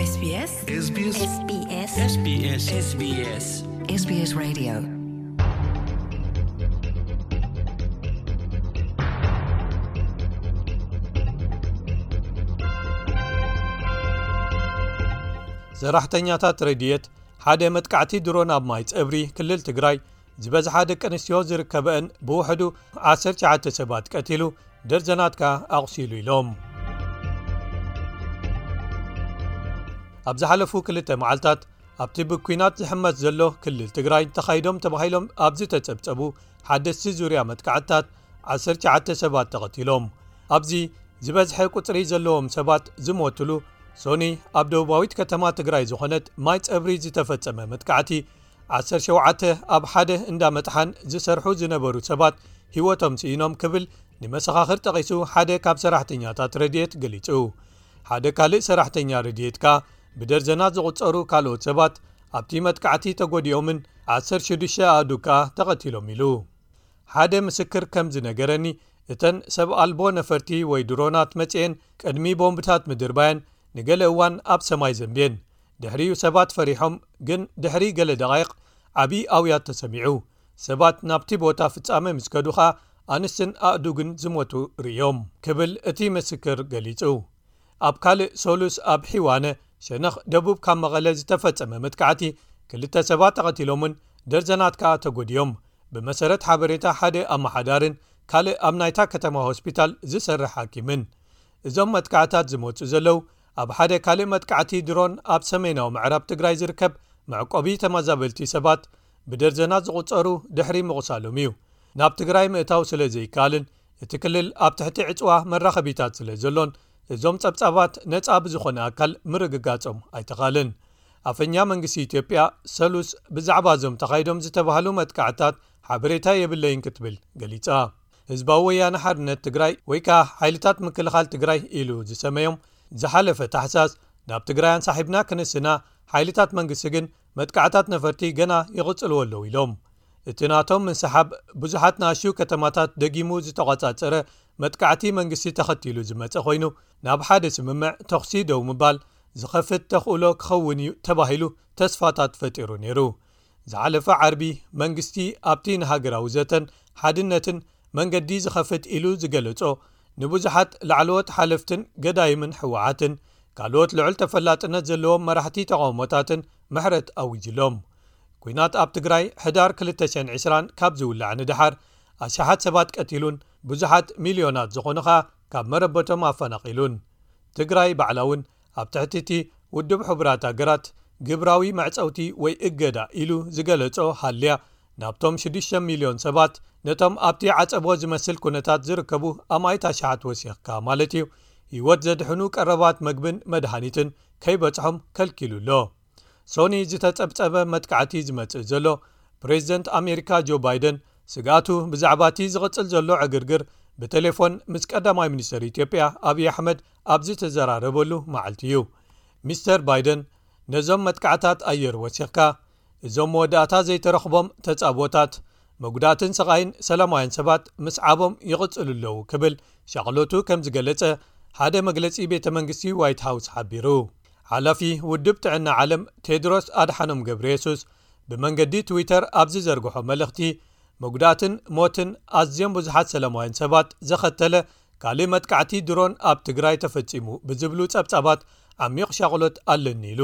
SBS SBS SBS SBS SBS SBS Radio ሰራሕተኛታት ረድኤት ሓደ መጥቃዕቲ ድሮን ኣብ ማይ ጸብሪ ክልል ትግራይ ዝበዝሓ ደቂ ኣንስትዮ ዝርከበን ብውሕዱ 19 ሰባት ቀቲሉ ደርዘናትካ ኣቑሲሉ ኢሎም ኣብ ዝሓለፉ ክልተ መዓልታት ኣብቲ ብኲናት ዝሕመት ዘሎ ክልል ትግራይ ተኻይዶም ተባሂሎም ኣብዚ ተጸብጸቡ ሓደስቲ ዙርያ መጥቃዕትታት 19 ሰባት ተቐቲሎም ኣብዚ ዝበዝሐ ቁጽሪ ዘለዎም ሰባት ዝሞትሉ ሶኒ ኣብ ደቡባዊት ከተማ ትግራይ ዝኾነት ማይ ጸብሪ ዝተፈጸመ መጥቃዕቲ 17 ኣብ ሓደ እንዳ መጥሓን ዝሰርሑ ዝነበሩ ሰባት ህይወቶም ስኢኖም ክብል ንመሰኻኽር ጠቒሱ ሓደ ካብ ሰራሕተኛታት ረድኤት ገሊጹ ሓደ ካልእ ሰራሕተኛ ረድኤትካ ብደርዘናት ዝቝጸሩ ካልኦት ሰባት ኣብቲ መጥቃዕቲ ተጐዲኦምን 16 ኣዱካ ተቐቲሎም ኢሉ ሓደ ምስክር ከም ዝነገረኒ እተን ሰብ ኣልቦ ነፈርቲ ወይ ድሮናት መጽአን ቅድሚ ቦምብታት ምድርባየን ንገለ እዋን ኣብ ሰማይ ዘንብየን ድሕሪኡ ሰባት ፈሪሖም ግን ድሕሪ ገለ ደቓይቕ ዓብዪ ኣውያት ተሰሚዑ ሰባት ናብቲ ቦታ ፍጻመ ምስ ከዱኻ ኣንስትን ኣእዱግን ዝሞቱ ርዮም ክብል እቲ ምስክር ገሊጹ ኣብ ካልእ ሶሉስ ኣብ ሒዋነ ሸነኽ ደቡብ ካብ መቐለ ዝተፈጸመ መጥቃዕቲ ክልተ ሰባት ተቐቲሎምን ደርዘናት ከዓ ተጐዲዮም ብመሰረት ሓበሬታ ሓደ ኣመሓዳርን ካልእ ኣብ ናይታ ከተማ ሆስፒታል ዝሰርሕ ሓኪምን እዞም መጥቃዕታት ዝሞፁ ዘለው ኣብ ሓደ ካልእ መጥቃዕቲ ድሮን ኣብ ሰሜናዊ ምዕራብ ትግራይ ዝርከብ መዕቆቢ ተመዛበልቲ ሰባት ብደርዘናት ዝቝጸሩ ድሕሪ ምቑሳሎም እዩ ናብ ትግራይ ምእታው ስለ ዘይከኣልን እቲ ክልል ኣብ ትሕቲ ዕጽዋ መራኸቢታት ስለ ዘሎን እዞም ጸብጻባት ነጻ ብዝኾነ ኣካል ምርግጋጾም ኣይተኻልን ኣፈኛ መንግስቲ ኢትዮጵያ ሰሉስ ብዛዕባ እዞም ተኻይዶም ዝተባሃሉ መጥቃዕታት ሓበሬታ የብለይን ክትብል ገሊጻ ህዝባዊ ወያነ ሓርነት ትግራይ ወይ ከዓ ሓይልታት ምክልኻል ትግራይ ኢሉ ዝሰመዮም ዝሓለፈ ታሕሳስ ናብ ትግራይ አንሳሒብና ክንስና ሓይልታት መንግስቲ ግን መጥቃዕታት ነፈርቲ ገና ይቕጽልዎ ኣለዉ ኢሎም እቲ ናቶም ምንሰሓብ ብዙሓት ናሽዩ ከተማታት ደጊሙ ዝተቋጻጸረ መጥቃዕቲ መንግስቲ ተኸቲሉ ዝመጸ ኮይኑ ናብ ሓደ ስምምዕ ተኽሲ ደው ምባል ዝኸፍት ተኽእሎ ክኸውን እዩ ተባሂሉ ተስፋታት ፈጢሩ ነይሩ ዝሓለፈ ዓርቢ መንግስቲ ኣብቲ ንሃገራዊ ዘተን ሓድነትን መንገዲ ዝኸፍት ኢሉ ዝገለጾ ንብዙሓት ላዕለዎት ሓለፍትን ገዳይምን ሕወሓትን ካልኦት ልዑል ተፈላጥነት ዘለዎም መራሕቲ ተቃውሞታትን ምሕረት ኣውጅሎም ኩናት ኣብ ትግራይ ሕዳር 2020 ካብ ዝውላዕ ንድሓር ኣሽሓት ሰባት ቀቲሉን ብዙሓት ሚልዮናት ዝኾኑኻ ካብ መረበቶም ኣፈናቒሉን ትግራይ ባዕላውን ኣብ ትሕቲቲ ውድብ ሕቡራት ሃገራት ግብራዊ መዕፀውቲ ወይ እገዳ ኢሉ ዝገለጾ ሃልያ ናብቶም 6 ሚልዮን ሰባት ነቶም ኣብቲ ዓጸቦ ዝመስል ኩነታት ዝርከቡ ኣማይት ኣሽሓት ወሲኽካ ማለት እዩ ህይወት ዘድሕኑ ቀረባት መግብን መድሃኒትን ከይበጽሖም ከልኪሉሎ ሶኒ ዝተጸብጸበ መጥቃዕቲ ዝመጽእ ዘሎ ፕሬዚደንት ኣሜሪካ ጆ ባይደን ስጋቱ ብዛዕባቲ ዝቕጽል ዘሎ ዕግርግር ብቴሌፎን ምስ ቀዳማይ ሚኒስተር ኢትዮጵያ ኣብዪ ኣሕመድ ኣብዚ ተዘራረበሉ መዓልቲ እዩ ሚስተር ባይደን ነዞም መጥቃዕታት ኣየር ወሲኽካ እዞም መወዳእታ ዘይተረኽቦም ተጻቦታት መጉዳትን ሰቓይን ሰላማውያን ሰባት ምስ ዓቦም ይቕጽሉ ኣለዉ ክብል ሻቕሎቱ ከም ዝገለጸ ሓደ መግለጺ ቤተ መንግስቲ ዋይት ሃውስ ሓቢሩ ሓላፊ ውድብ ጥዕና ዓለም ቴድሮስ ኣድሓኖም ገብረየሱስ ብመንገዲ ትዊተር ኣብዚ ዘርግሖ መልእኽቲ መጉዳትን ሞትን ኣዝዮም ብዙሓት ሰላማውያን ሰባት ዘኸተለ ካልእ መጥቃዕቲ ድሮን ኣብ ትግራይ ተፈጺሙ ብዝብሉ ጸብጻባት ዓሚቕ ሻቕሎት ኣለኒ ኢሉ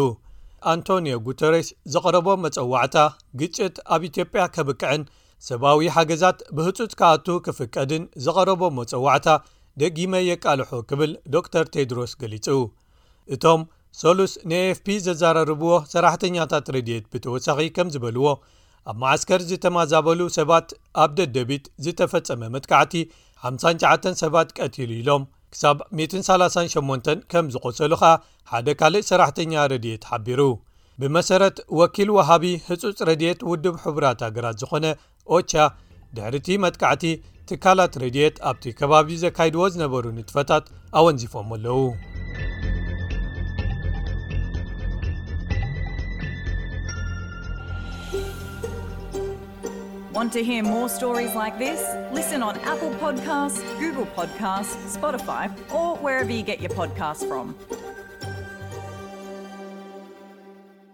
አንቶኒዮ ጉተሬስ ዘቐረቦ መጸዋዕታ ግጭት ኣብ ኢትዮጵያ ከብቅዕን ሰብኣዊ ሓገዛት ብህፁፅ ከኣቱ ክፍቀድን ዘቐረቦ መጸዋዕታ ደጊመ የቃልሖ ክብል ዶክተር ቴድሮስ ገሊጹ እቶም ሶሉስ ንኤኤፍፒ ዘዘራርብዎ ሰራሕተኛታት ረድኤት ብተወሳኺ ከም ዝበልዎ ኣብ ማዓስከር ዝተማዛበሉ ሰባት ኣብ ደደቢት ዝተፈጸመ መጥቃዕቲ 59 ሰባት ቀቲሉ ኢሎም ክሳብ 138 ከም ዝቆሰሉኻ ሓደ ካልእ ሰራሕተኛ ረድኤት ሓቢሩ ብመሰረት ወኪል ወሃቢ ህፁፅ ረድኤት ውድብ ሕቡራት ሃገራት ዝኾነ ኦቻ ድሕርቲ መጥቃዕቲ ትካላት ረድኤት ኣብቲ ከባቢ ዘካይድዎ ዝነበሩ ንጥፈታት ኣወንዚፎም ኣለዉ Want to hear more stories like this? Listen on Apple Podcasts, Google Podcasts, Spotify, or wherever you get your podcasts from.